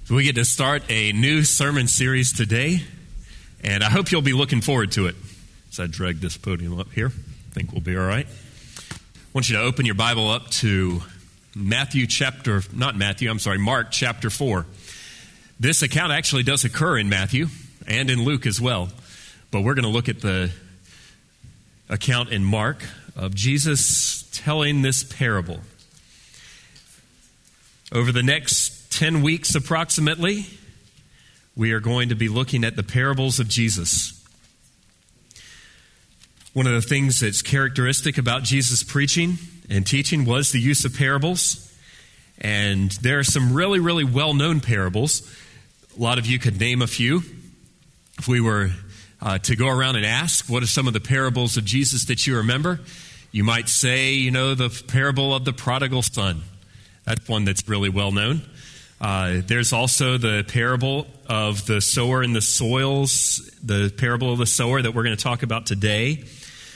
So we get to start a new sermon series today, and I hope you'll be looking forward to it. As I drag this podium up here, I think we'll be all right. I want you to open your Bible up to Mark chapter 4. This account actually does occur in Matthew and in Luke as well, but we're going to look at the account in Mark of Jesus telling this parable. Over the next 10 weeks approximately, we are going to be looking at the parables of Jesus. One of the things that's characteristic about Jesus' preaching and teaching was the use of parables. And there are some really, really well-known parables. A lot of you could name a few. If we were to go around and ask, what are some of the parables of Jesus that you remember? You might say, the parable of the prodigal son. That's one that's really well-known. There's also the parable of the sower and the soils, the parable of the sower that we're going to talk about today.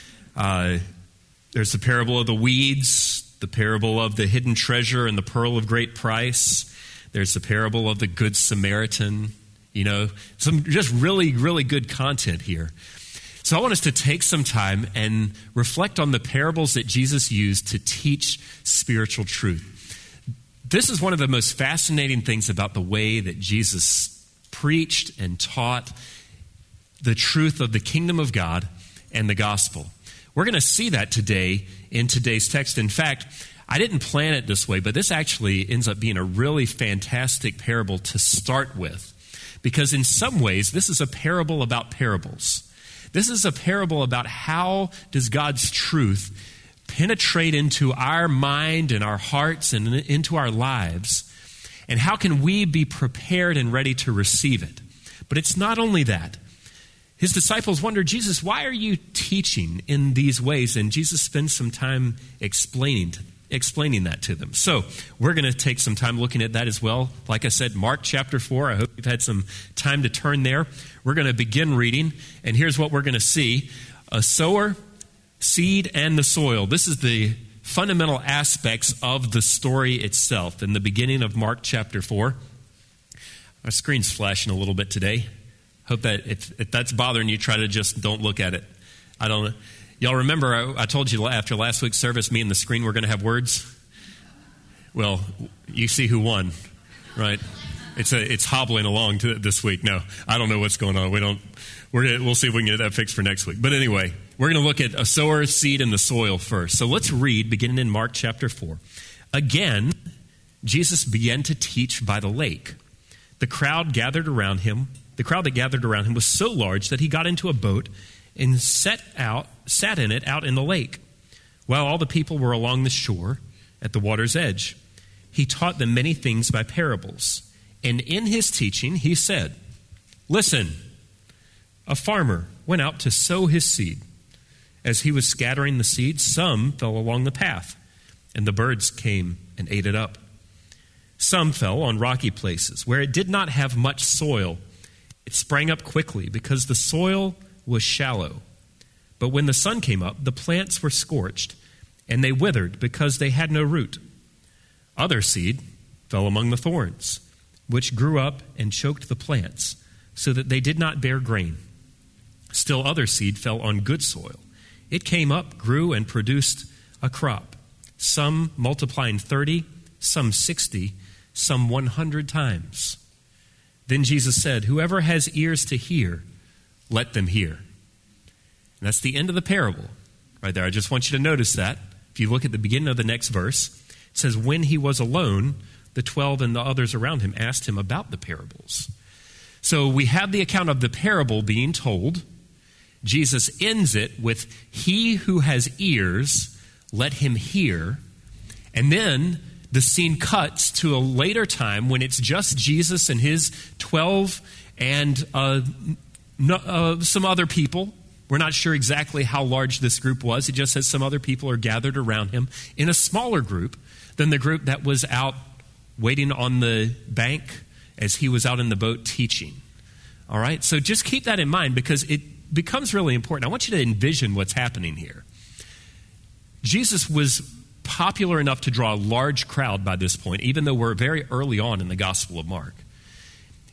There's the parable of the weeds, the parable of the hidden treasure and the pearl of great price. There's the parable of the Good Samaritan. Some just really, really good content here. So I want us to take some time and reflect on the parables that Jesus used to teach spiritual truth. This is one of the most fascinating things about the way that Jesus preached and taught the truth of the kingdom of God and the gospel. We're going to see that today in today's text. In fact, I didn't plan it this way, but this actually ends up being a really fantastic parable to start with. Because in some ways, this is a parable about parables. This is a parable about how does God's truth penetrate into our mind and our hearts and into our lives, and how can we be prepared and ready to receive it? But it's not only that. His disciples wonder, Jesus, why are you teaching in these ways? And Jesus spends some time explaining that to them. So we're going to take some time looking at that as well. Like I said, Mark chapter 4. I hope you've had some time to turn there. We're going to begin reading, and here's what we're going to see. A sower, seed, and the soil. This is the fundamental aspects of the story itself in the beginning of Mark chapter 4. Our screen's flashing a little bit today. Hope that if that's bothering you, try to just don't look at it. I don't know. Y'all remember I told you after last week's service, me and the screen were going to have words? Well, you see who won, right? It's hobbling along this week. No, I don't know what's going on. We'll see if we can get that fixed for next week. But anyway, we're going to look at a sower, seed, and the soil first. So let's read, beginning in Mark chapter 4. Again, Jesus began to teach by the lake. The crowd that gathered around him was so large that he got into a boat and sat in it out in the lake, while all the people were along the shore at the water's edge. He taught them many things by parables. And in his teaching, he said, "Listen, a farmer went out to sow his seed. As he was scattering the seed, some fell along the path, and the birds came and ate it up. Some fell on rocky places, where it did not have much soil. It sprang up quickly, because the soil was shallow. But when the sun came up, the plants were scorched, and they withered, because they had no root. Other seed fell among the thorns, which grew up and choked the plants, so that they did not bear grain. Still other seed fell on good soil. It came up, grew, and produced a crop, some multiplying 30, some 60, some 100 times. Then Jesus said, 'Whoever has ears to hear, let them hear.'" And that's the end of the parable right there. I just want you to notice that. If you look at the beginning of the next verse, it says, "When he was alone, the 12 and the others around him asked him about the parables." So we have the account of the parable being told. Jesus ends it with, "He who has ears, let him hear." And then the scene cuts to a later time when it's just Jesus and his 12 and some other people. We're not sure exactly how large this group was. It just says some other people are gathered around him in a smaller group than the group that was out waiting on the bank as he was out in the boat teaching. All right? So just keep that in mind, because it becomes really important. I want you to envision what's happening here. Jesus was popular enough to draw a large crowd by this point, even though we're very early on in the Gospel of Mark.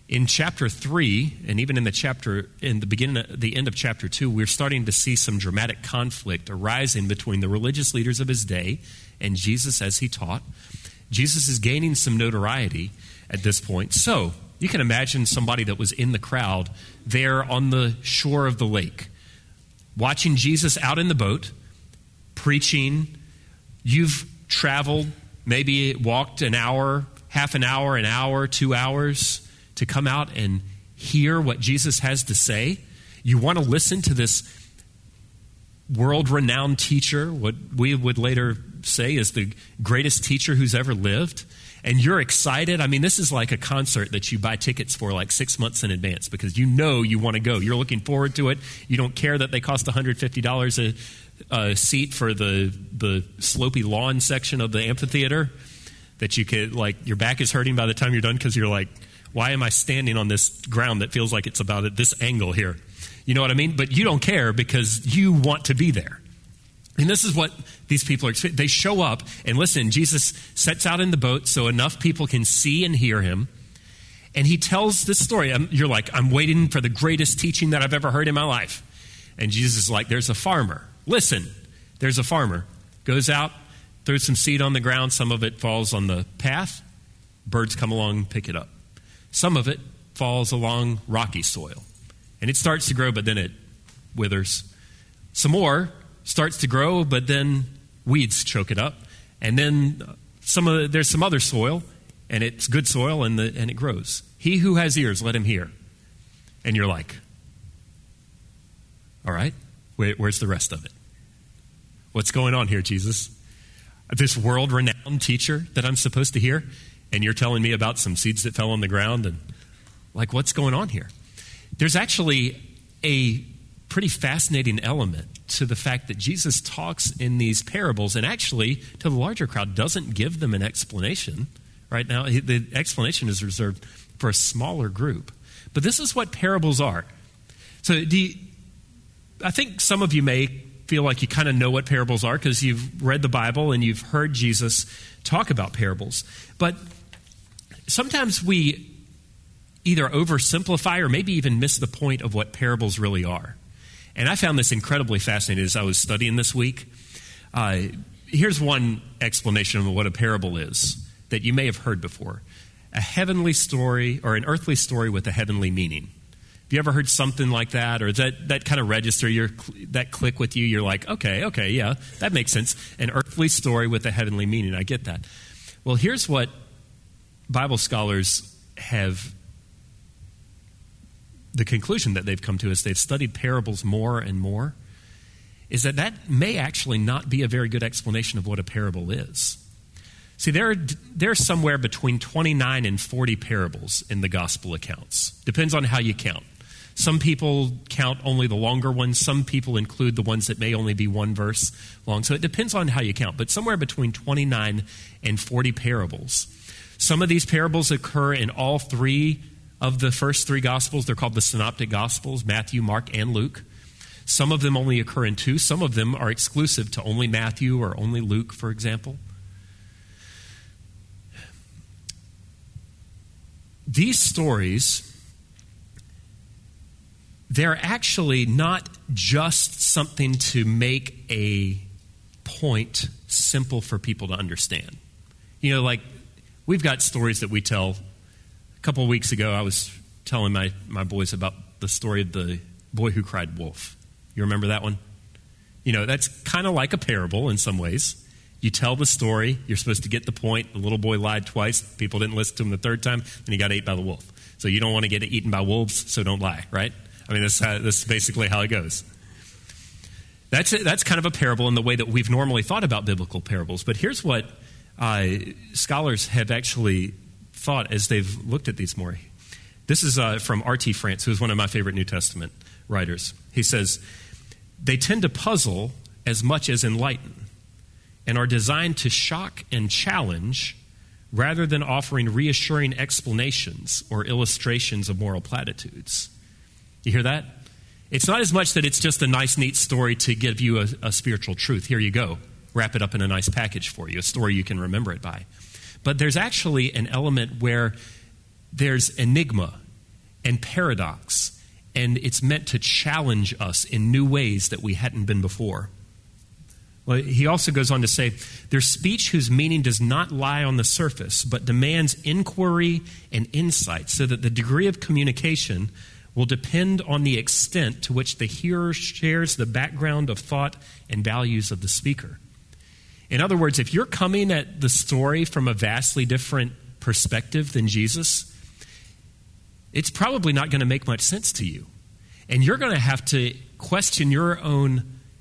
In chapter 3, and even in the end of chapter 2, we're starting to see some dramatic conflict arising between the religious leaders of his day and Jesus as he taught. Jesus is gaining some notoriety at this point. So you can imagine somebody that was in the crowd there on the shore of the lake, watching Jesus out in the boat, preaching. You've traveled, maybe walked an hour, half an hour, 2 hours, to come out and hear what Jesus has to say. You want to listen to this world-renowned teacher, what we would later say is the greatest teacher who's ever lived, and you're excited. I mean, this is like a concert that you buy tickets for like 6 months in advance because you know you want to go. You're looking forward to it. You don't care that they cost $150 a seat for the slopey lawn section of the amphitheater, that you could, like, your back is hurting by the time you're done because you're like, why am I standing on this ground that feels like it's about at this angle here? You know what I mean? But you don't care because you want to be there. And this is what these people are experiencing. They show up and listen. Jesus sets out in the boat so enough people can see and hear him. And he tells this story. You're like, I'm waiting for the greatest teaching that I've ever heard in my life. And Jesus is like, there's a farmer. Listen, there's a farmer. Goes out, throws some seed on the ground. Some of it falls on the path. Birds come along and pick it up. Some of it falls along rocky soil. And it starts to grow, but then it withers. Some more starts to grow, but then weeds choke it up. And then there's some other soil, and it's good soil, and it grows. He who has ears, let him hear. And you're like, all right, where's the rest of it? What's going on here, Jesus? This world-renowned teacher that I'm supposed to hear, and you're telling me about some seeds that fell on the ground, and like, what's going on here? There's actually a pretty fascinating element to the fact that Jesus talks in these parables, and actually, to the larger crowd, doesn't give them an explanation. Right now, the explanation is reserved for a smaller group. But this is what parables are. So I think some of you may feel like you kind of know what parables are because you've read the Bible and you've heard Jesus talk about parables. But sometimes we either oversimplify or maybe even miss the point of what parables really are. And I found this incredibly fascinating as I was studying this week. Here's one explanation of what a parable is that you may have heard before. A heavenly story or an earthly story with a heavenly meaning. Have you ever heard something like that, or that kind of register, that click with you? You're like, okay, yeah, that makes sense. An earthly story with a heavenly meaning. I get that. Well, here's what Bible scholars have, the conclusion that they've come to as they've studied parables more and more, is that may actually not be a very good explanation of what a parable is. See, there's somewhere between 29 and 40 parables in the gospel accounts. Depends on how you count. Some people count only the longer ones. Some people include the ones that may only be one verse long. So it depends on how you count. But somewhere between 29 and 40 parables. Some of these parables occur in all three of the first three Gospels. They're called the Synoptic Gospels, Matthew, Mark, and Luke. Some of them only occur in two. Some of them are exclusive to only Matthew or only Luke, for example. These stories, they're actually not just something to make a point simple for people to understand. You know, like, we've got stories that we tell. A couple of weeks ago, I was telling my boys about the story of the boy who cried wolf. You remember that one? You know, that's kind of like a parable in some ways. You tell the story, you're supposed to get the point. The little boy lied twice. People didn't listen to him the third time, and he got ate by the wolf. So you don't want to get eaten by wolves, so don't lie, right? I mean, that's basically how it goes. That's kind of a parable in the way that we've normally thought about biblical parables. But here's what scholars have actually thought as they've looked at these more. This is from R.T. France, who is one of my favorite New Testament writers. He says, they tend to puzzle as much as enlighten, and are designed to shock and challenge rather than offering reassuring explanations or illustrations of moral platitudes. You hear that? It's not as much that it's just a nice, neat story to give you a spiritual truth. Here you go. Wrap it up in a nice package for you, a story you can remember it by. But there's actually an element where there's enigma and paradox. And it's meant to challenge us in new ways that we hadn't been before. Well, he also goes on to say, there's speech whose meaning does not lie on the surface, but demands inquiry and insight, so that the degree of communication will depend on the extent to which the hearer shares the background of thought and values of the speaker. In other words, if you're coming at the story from a vastly different perspective than Jesus, it's probably not going to make much sense to you. And you're going to have to question your own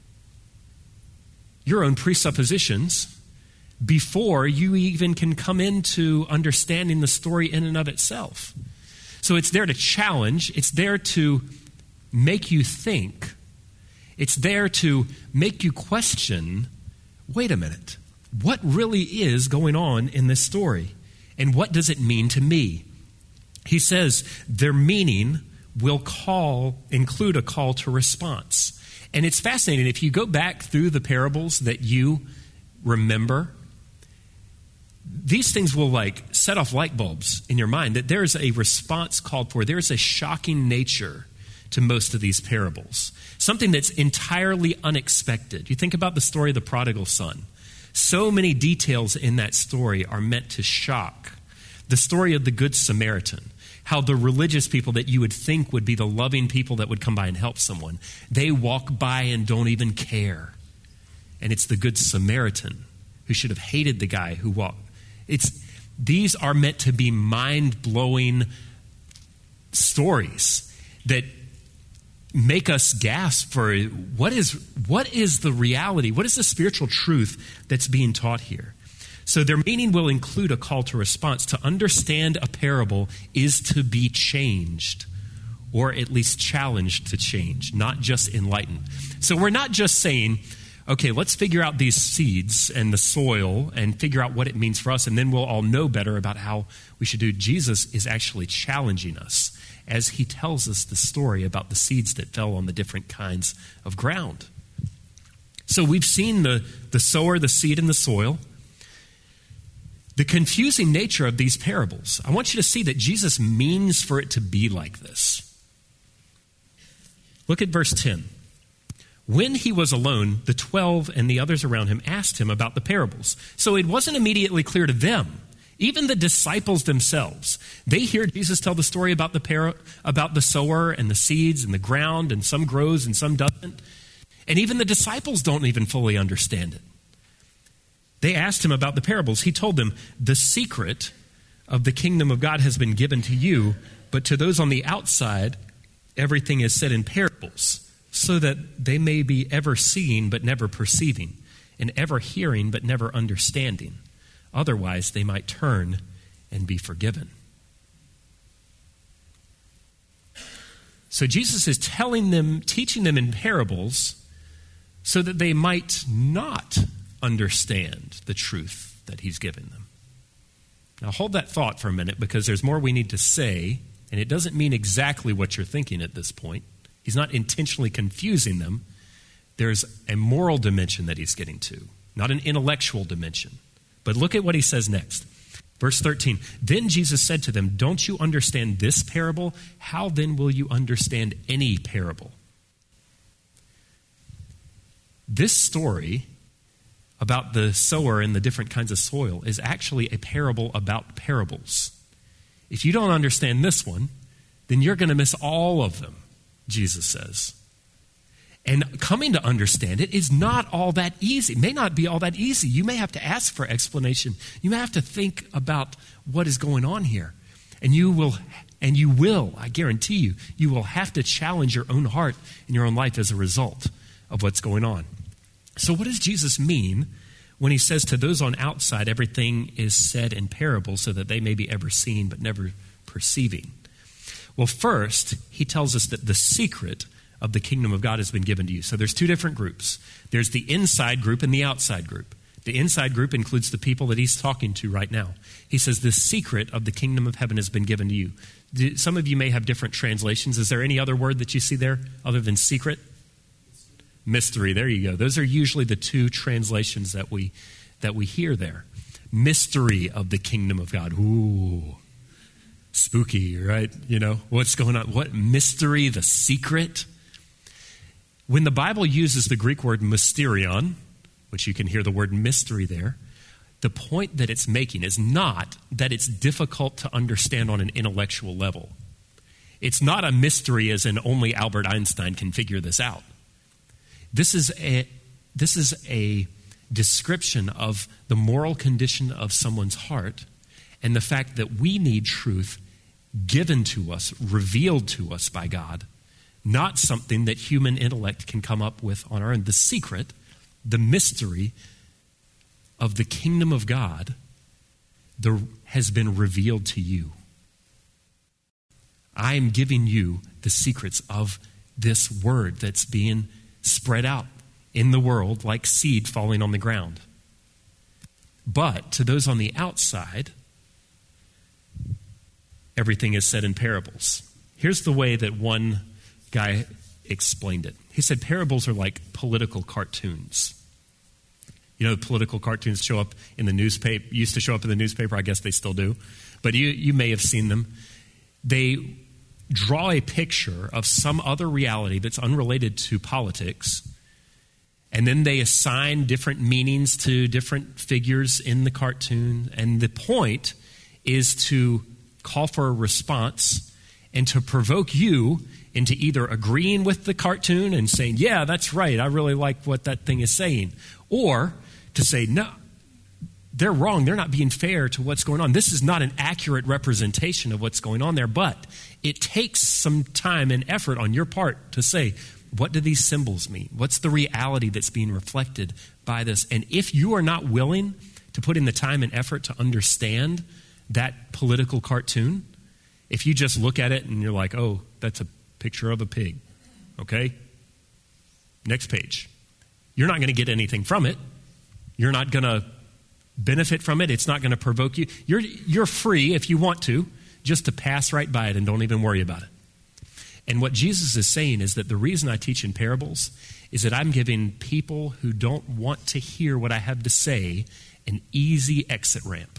presuppositions before you even can come into understanding the story in and of itself. So it's there to challenge. It's there to make you think. It's there to make you question, wait a minute, what really is going on in this story? And what does it mean to me? He says their meaning will include a call to response. And it's fascinating. If you go back through the parables that you remember, these things will set off light bulbs in your mind, that there's a response called for. There's a shocking nature to most of these parables, something that's entirely unexpected. You think about the story of the prodigal son. So many details in that story are meant to shock. The story of the Good Samaritan, how the religious people that you would think would be the loving people that would come by and help someone, they walk by and don't even care. And it's the Good Samaritan who should have hated the guy who walked. These are meant to be mind-blowing stories that make us gasp for what is the reality, what is the spiritual truth that's being taught here. So their meaning will include a call to response. To understand a parable is to be changed, or at least challenged to change, not just enlightened. So we're not just saying, okay, let's figure out these seeds and the soil and figure out what it means for us, and then we'll all know better about how we should do. Jesus is actually challenging us as he tells us the story about the seeds that fell on the different kinds of ground. So we've seen the sower, the seed, and the soil. The confusing nature of these parables. I want you to see that Jesus means for it to be like this. Look at verse 10. When he was alone, the 12 and the others around him asked him about the parables. So it wasn't immediately clear to them, even the disciples themselves. They hear Jesus tell the story about the sower and the seeds and the ground, and some grows and some doesn't. And even the disciples don't even fully understand it. They asked him about the parables. He told them, the secret of the kingdom of God has been given to you, but to those on the outside, everything is said in parables, so that they may be ever seeing but never perceiving, and ever hearing but never understanding. Otherwise, they might turn and be forgiven. So Jesus is teaching them in parables so that they might not understand the truth that he's given them. Now hold that thought for a minute, because there's more we need to say, and it doesn't mean exactly what you're thinking at this point. He's not intentionally confusing them. There's a moral dimension that he's getting to, not an intellectual dimension. But look at what he says next. Verse 13, then Jesus said to them, don't you understand this parable? How then will you understand any parable? This story about the sower and the different kinds of soil is actually a parable about parables. If you don't understand this one, then you're going to miss all of them, Jesus says. And coming to understand it is not all that easy. It may not be all that easy. You may have to ask for explanation. You may have to think about what is going on here. And you will, I guarantee you, you will have to challenge your own heart and your own life as a result of what's going on. So what does Jesus mean when he says to those on outside, everything is said in parables so that they may be ever seeing but never perceiving? Well, first, he tells us that the secret of the kingdom of God has been given to you. So there's two different groups. There's the inside group and the outside group. The inside group includes the people that he's talking to right now. He says the secret of the kingdom of heaven has been given to you. Some of you may have different translations. Is there any other word that you see there other than secret? Mystery. There you go. Those are usually the two translations that we hear there. Mystery of the kingdom of God. Ooh. spooky, right? What's going on? What mystery, the secret? When the Bible uses the Greek word mysterion, which you can hear the word mystery there, the point that it's making is not that it's difficult to understand on an intellectual level. It's not a mystery as in only Albert Einstein can figure this out. This is a description of the moral condition of someone's heart and the fact that we need truth given to us, revealed to us by God, not something that human intellect can come up with on our own. The secret, the mystery of the kingdom of God has been revealed to you. I am giving you the secrets of this word that's being spread out in the world like seed falling on the ground. But to those on the outside, everything is said in parables. Here's the way that one guy explained it. He said parables are like political cartoons. Political cartoons show up in the newspaper, used to show up in the newspaper, I guess they still do, but you may have seen them. They draw a picture of some other reality that's unrelated to politics, and then they assign different meanings to different figures in the cartoon, and the point is to call for a response and to provoke you into either agreeing with the cartoon and saying, yeah, that's right, I really like what that thing is saying, or to say, no, they're wrong, they're not being fair to what's going on. This is not an accurate representation of what's going on there, but it takes some time and effort on your part to say, what do these symbols mean? What's the reality that's being reflected by this? And if you are not willing to put in the time and effort to understand that political cartoon, if you just look at it and you're like, oh, that's a picture of a pig, okay? Next page. You're not going to get anything from it. You're not going to benefit from it. It's not going to provoke you. You're free, if you want to, just to pass right by it and don't even worry about it. And what Jesus is saying is that the reason I teach in parables is that I'm giving people who don't want to hear what I have to say an easy exit ramp.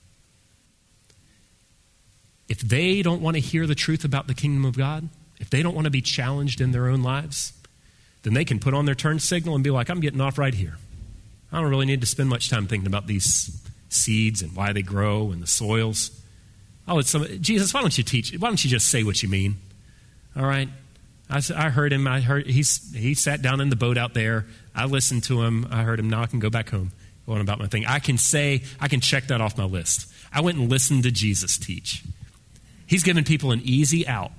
If they don't want to hear the truth about the kingdom of God, if they don't want to be challenged in their own lives, then they can put on their turn signal and be like, I'm getting off right here. I don't really need to spend much time thinking about these seeds and why they grow and the soils. Jesus, why don't you teach? Why don't you just say what you mean? All right. I heard him. He sat down in the boat out there. I listened to him. I heard him. Now I can go back home, go on about my thing. I can check that off my list. I went and listened to Jesus teach. He's giving people an easy out.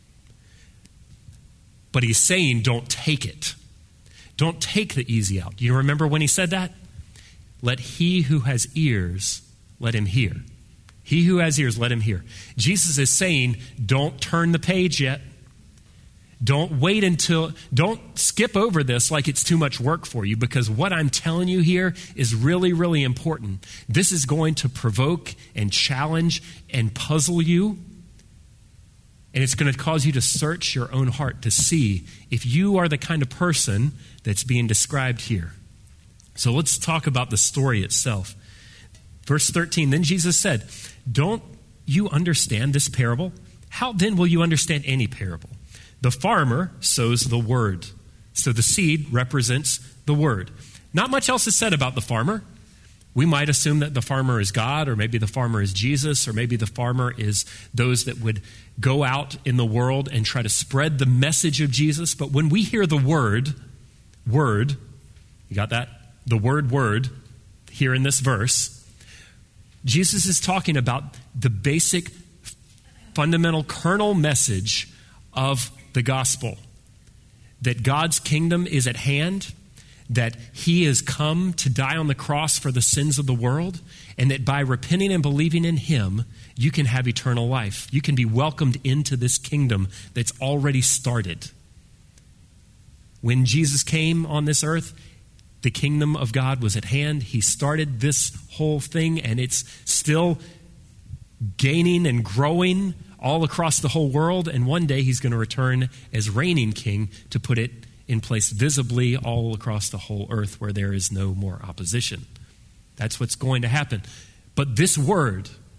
But he's saying, don't take it. Don't take the easy out. You remember when he said that? Let he who has ears, let him hear. He who has ears, let him hear. Jesus is saying, don't turn the page yet. Don't skip over this like it's too much work for you, because what I'm telling you here is really, really important. This is going to provoke and challenge and puzzle you. And it's going to cause you to search your own heart to see if you are the kind of person that's being described here. So let's talk about the story itself. Verse 13, then Jesus said, don't you understand this parable? How then will you understand any parable? The farmer sows the word. So the seed represents the word. Not much else is said about the farmer. We might assume that the farmer is God, or maybe the farmer is Jesus, or maybe the farmer is those that would go out in the world and try to spread the message of Jesus. But when we hear the word, you got that? The word, here in this verse, Jesus is talking about the basic, fundamental kernel message of the gospel. That God's kingdom is at hand, that he has come to die on the cross for the sins of the world, and that by repenting and believing in him, you can have eternal life. You can be welcomed into this kingdom that's already started. When Jesus came on this earth, the kingdom of God was at hand. He started this whole thing, and it's still gaining and growing all across the whole world, and one day he's going to return as reigning king to put it in place visibly all across the whole earth where there is no more opposition. That's what's going to happen. But this word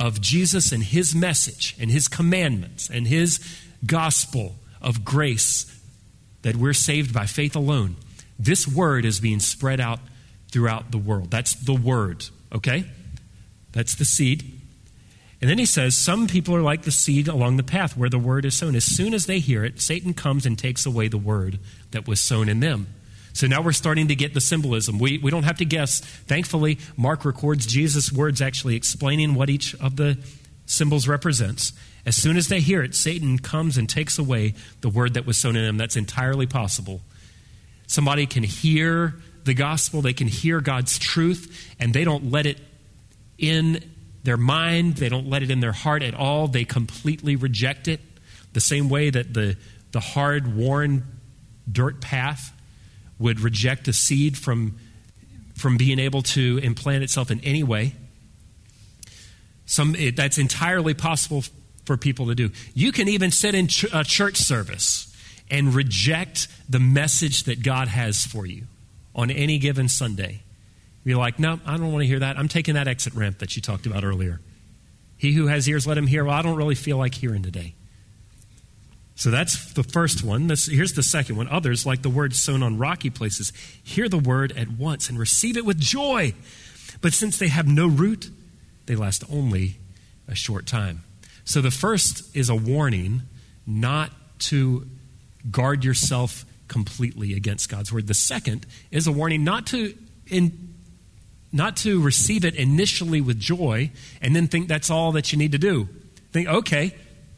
of Jesus and his message and his commandments and his gospel of grace, that we're saved by faith alone, this word is being spread out throughout the world. That's the word, okay? That's the seed. And then he says, some people are like the seed along the path where the word is sown. As soon as they hear it, Satan comes and takes away the word that was sown in them. So now we're starting to get the symbolism. We don't have to guess. Thankfully, Mark records Jesus' words actually explaining what each of the symbols represents. As soon as they hear it, Satan comes and takes away the word that was sown in them. That's entirely possible. Somebody can hear the gospel, they can hear God's truth, and they don't let it in their mind, they don't let it in their heart at all. They completely reject it. The same way that the hard, worn dirt path would reject a seed from being able to implant itself in any way. That's entirely possible for people to do. You can even sit in a church service and reject the message that God has for you on any given Sunday. You're like, no, I don't want to hear that. I'm taking that exit ramp that you talked about earlier. He who has ears, let him hear. Well, I don't really feel like hearing today. So that's the first one. Here's the second one. Others, like the word sown on rocky places, hear the word at once and receive it with joy. But since they have no root, they last only a short time. So the first is a warning not to guard yourself completely against God's word. The second is a warning not to receive it initially with joy and then think that's all that you need to do. Think, okay,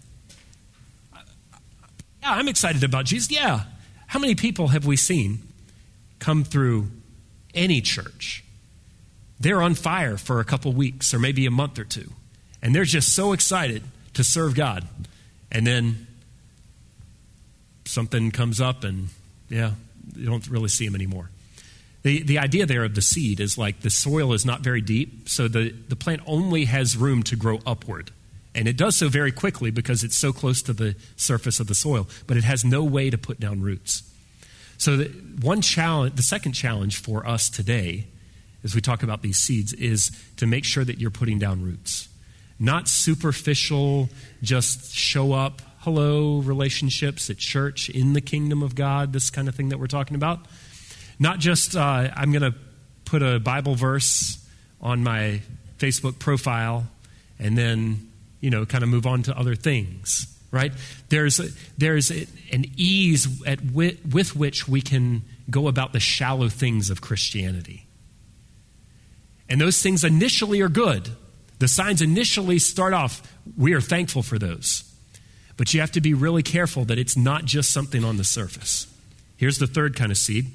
yeah, I'm excited about Jesus. Yeah. How many people have we seen come through any church? They're on fire for a couple weeks or maybe a month or two, and they're just so excited to serve God. And then something comes up and, yeah, you don't really see them anymore. The idea there of the seed is like the soil is not very deep, so the plant only has room to grow upward. And it does so very quickly because it's so close to the surface of the soil, but it has no way to put down roots. So the second challenge for us today, as we talk about these seeds, is to make sure that you're putting down roots. Not superficial, just show up, hello, relationships at church, in the kingdom of God, this kind of thing that we're talking about. Not just, I'm going to put a Bible verse on my Facebook profile and then, kind of move on to other things, right? There's an ease with which we can go about the shallow things of Christianity. And those things initially are good. The signs initially start off, we are thankful for those. But you have to be really careful that it's not just something on the surface. Here's the third kind of seed.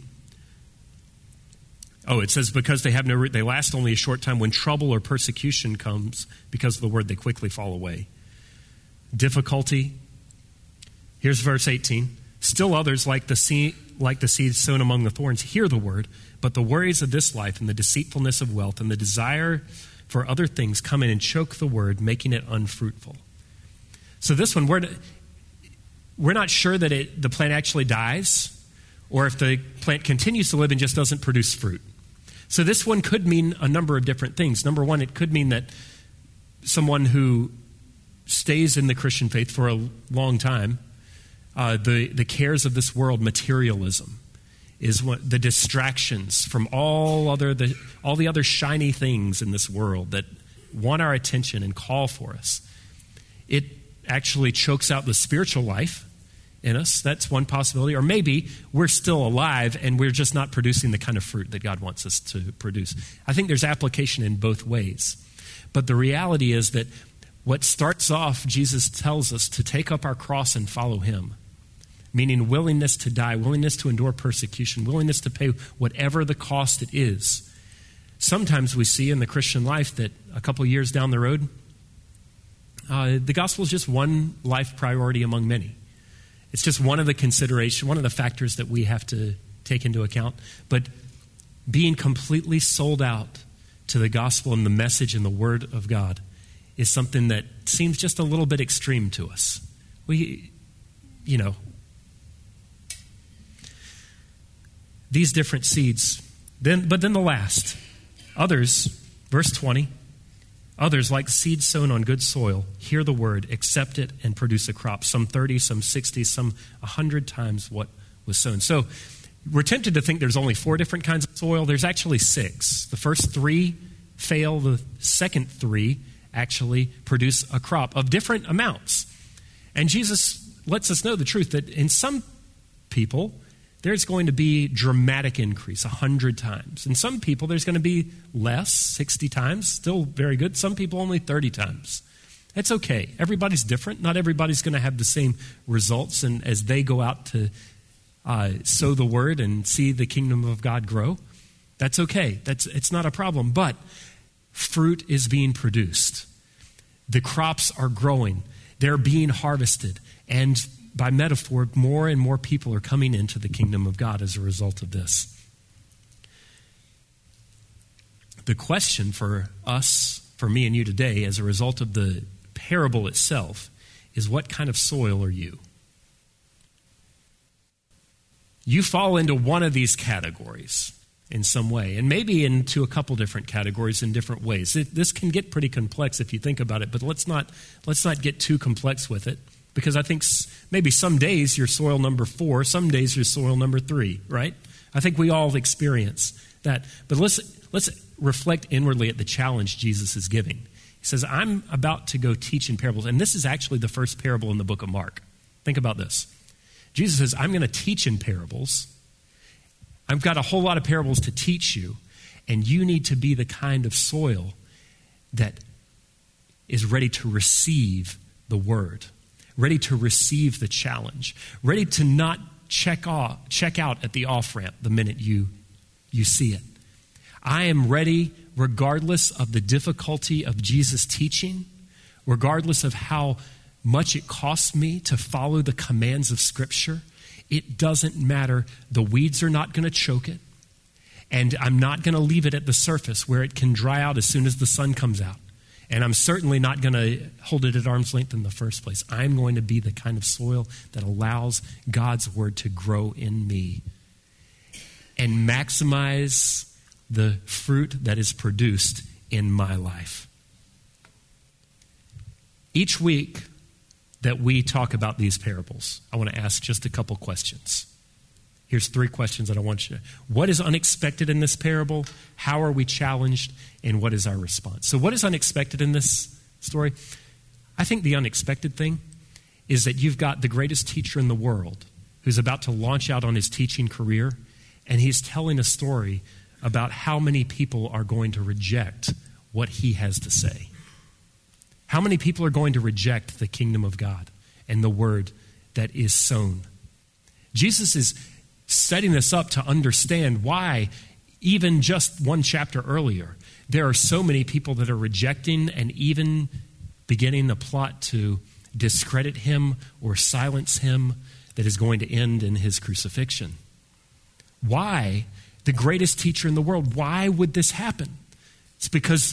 Oh, it says, because they have no root, they last only a short time. When trouble or persecution comes because of the word, they quickly fall away. Difficulty. Here's verse 18. Still others, like the seed sown among the thorns, hear the word, but the worries of this life and the deceitfulness of wealth and the desire for other things come in and choke the word, making it unfruitful. So this one, we're not sure that the plant actually dies, or if the plant continues to live and just doesn't produce fruit. So this one could mean a number of different things. Number one, it could mean that someone who stays in the Christian faith for a long time, the cares of this world, materialism, is what the distractions from all the other shiny things in this world that want our attention and call for us. It actually chokes out the spiritual life in us. That's one possibility. Or maybe we're still alive and we're just not producing the kind of fruit that God wants us to produce. I think there's application in both ways. But the reality is that what starts off, Jesus tells us to take up our cross and follow him, meaning willingness to die, willingness to endure persecution, willingness to pay whatever the cost it is. Sometimes we see in the Christian life that a couple years down the road, the gospel is just one life priority among many. It's just one of the factors that we have to take into account. But being completely sold out to the gospel and the message and the word of God is something that seems just a little bit extreme to us. These different seeds. But then the last. Others, verse 20, Others, like seed sown on good soil, hear the word, accept it, and produce a crop, some 30, some 60, some 100 times what was sown. So we're tempted to think there's only 4 different kinds of soil. There's actually 6. The first 3 fail. The second 3 actually produce a crop of different amounts. And Jesus lets us know the truth that in some people, there's going to be dramatic increase, 100 times. In some people, there's going to be less, 60 times, still very good. Some people only 30 times. That's okay. Everybody's different. Not everybody's going to have the same results. And as they go out to sow the word and see the kingdom of God grow, that's okay. It's not a problem. But fruit is being produced. The crops are growing. They're being harvested. And by metaphor, more and more people are coming into the kingdom of God as a result of this. The question for us, for me and you today, as a result of the parable itself, is what kind of soil are you? You fall into one of these categories in some way, and maybe into a couple different categories in different ways. This can get pretty complex if you think about it, but let's not get too complex with it, because I think maybe some days you're soil number 4, some days you're soil number 3, right? I think we all experience that. But let's reflect inwardly at the challenge Jesus is giving. He says, I'm about to go teach in parables, and this is actually the first parable in the book of Mark. Think about this. Jesus says, I'm going to teach in parables. I've got a whole lot of parables to teach you, and you need to be the kind of soil that is ready to receive the word, ready to receive the challenge, ready to not check out at the off-ramp the minute you see it. I am ready regardless of the difficulty of Jesus' teaching, regardless of how much it costs me to follow the commands of Scripture. It doesn't matter. The weeds are not going to choke it. And I'm not going to leave it at the surface where it can dry out as soon as the sun comes out. And I'm certainly not going to hold it at arm's length in the first place. I'm going to be the kind of soil that allows God's word to grow in me and maximize the fruit that is produced in my life. Each week that we talk about these parables, I want to ask just a couple questions. Here's 3 questions that I want you to. What is unexpected in this parable? How are we challenged? And what is our response? So what is unexpected in this story? I think the unexpected thing is that you've got the greatest teacher in the world who's about to launch out on his teaching career, and he's telling a story about how many people are going to reject what he has to say. How many people are going to reject the kingdom of God and the word that is sown? Jesus is setting us up to understand why, even just one chapter earlier, there are so many people that are rejecting and even beginning a plot to discredit him or silence him that is going to end in his crucifixion. Why? The greatest teacher in the world. Why would this happen? It's because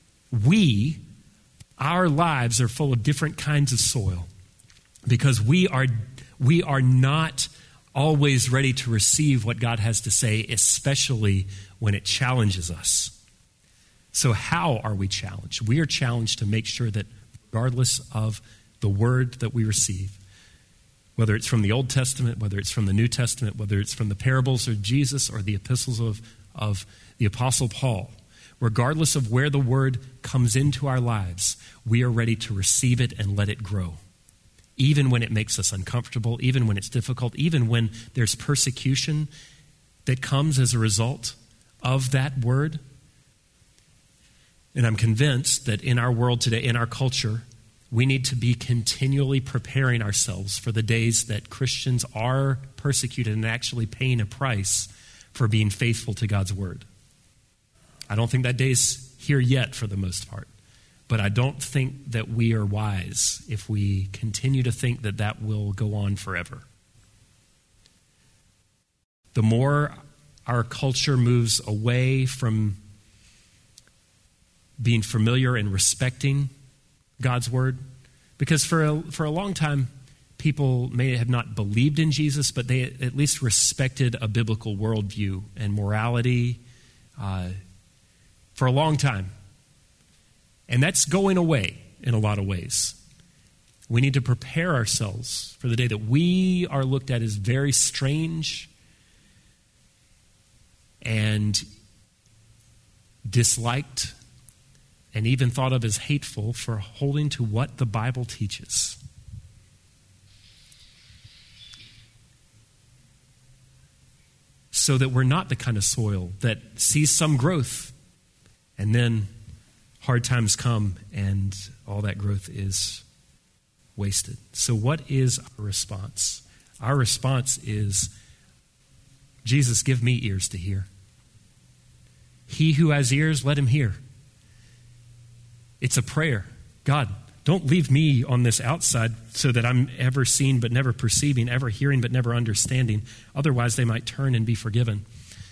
our lives are full of different kinds of soil. Because we are not always ready to receive what God has to say, especially when it challenges us. So how are we challenged? We are challenged to make sure that regardless of the word that we receive, whether it's from the Old Testament, whether it's from the New Testament, whether it's from the parables of Jesus or the epistles of the Apostle Paul, regardless of where the word comes into our lives, we are ready to receive it and let it grow. Even when it makes us uncomfortable, even when it's difficult, even when there's persecution that comes as a result of that word. And I'm convinced that in our world today, in our culture, we need to be continually preparing ourselves for the days that Christians are persecuted and actually paying a price for being faithful to God's word. I don't think that day's here yet for the most part. But I don't think that we are wise if we continue to think that that will go on forever. The more our culture moves away from being familiar and respecting God's word, because for a long time, people may have not believed in Jesus, but they at least respected a biblical worldview and morality for a long time. And that's going away in a lot of ways. We need to prepare ourselves for the day that we are looked at as very strange and disliked and even thought of as hateful for holding to what the Bible teaches. So that we're not the kind of soil that sees some growth and then hard times come and all that growth is wasted. So what is our response? Our response is, Jesus, give me ears to hear. He who has ears, let him hear. It's a prayer. God, don't leave me on this outside so that I'm ever seen but never perceiving, ever hearing but never understanding. Otherwise, they might turn and be forgiven.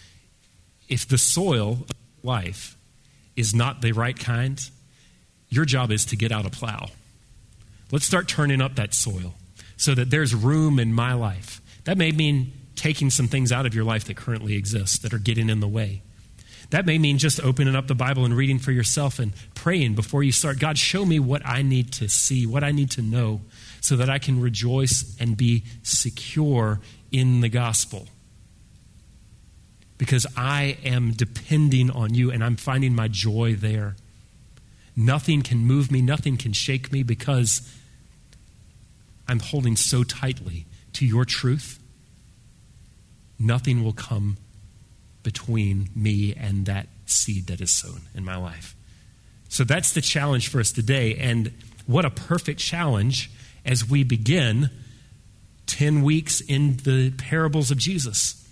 If the soil of life is not the right kind, your job is to get out a plow. Let's start turning up that soil so that there's room in my life. That may mean taking some things out of your life that currently exist that are getting in the way. That may mean just opening up the Bible and reading for yourself and praying before you start. God, show me what I need to see, what I need to know, so that I can rejoice and be secure in the gospel. Because I am depending on you and I'm finding my joy there. Nothing can move me, nothing can shake me because I'm holding so tightly to your truth. Nothing will come between me and that seed that is sown in my life. So that's the challenge for us today. And what a perfect challenge as we begin 10 weeks in the parables of Jesus.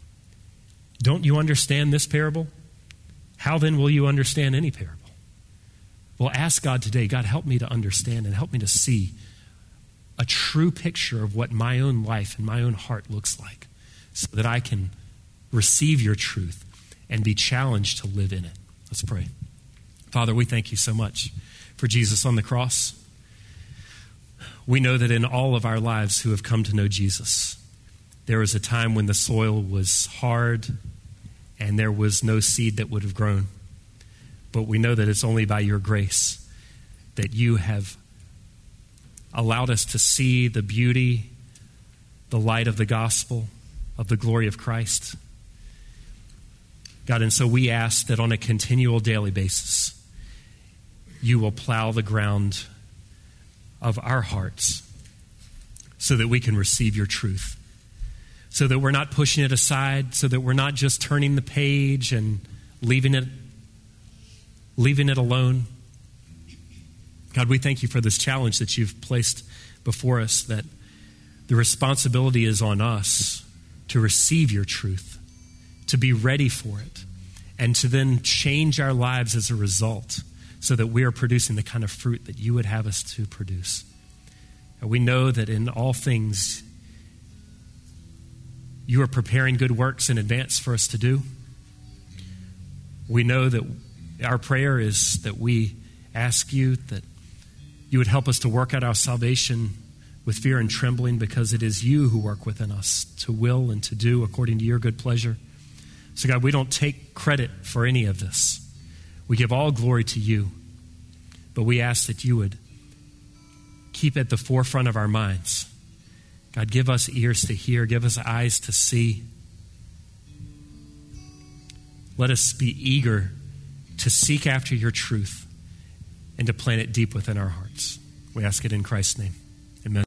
Don't you understand this parable? How then will you understand any parable? Well, ask God today, God, help me to understand and help me to see a true picture of what my own life and my own heart looks like so that I can receive your truth and be challenged to live in it. Let's pray. Father, we thank you so much for Jesus on the cross. We know that in all of our lives who have come to know Jesus, there was a time when the soil was hard and there was no seed that would have grown. But we know that it's only by your grace that you have allowed us to see the beauty, the light of the gospel, of the glory of Christ. God, and so we ask that on a continual daily basis, you will plow the ground of our hearts so that we can receive your truth, so that we're not pushing it aside, so that we're not just turning the page and leaving it alone. God, we thank you for this challenge that you've placed before us, that the responsibility is on us to receive your truth, to be ready for it, and to then change our lives as a result so that we are producing the kind of fruit that you would have us to produce. And we know that in all things, you are preparing good works in advance for us to do. We know that our prayer is that we ask you that you would help us to work out our salvation with fear and trembling, because it is you who work within us to will and to do according to your good pleasure. So God, we don't take credit for any of this. We give all glory to you, but we ask that you would keep at the forefront of our minds. God, give us ears to hear, give us eyes to see. Let us be eager to seek after your truth and to plant it deep within our hearts. We ask it in Christ's name.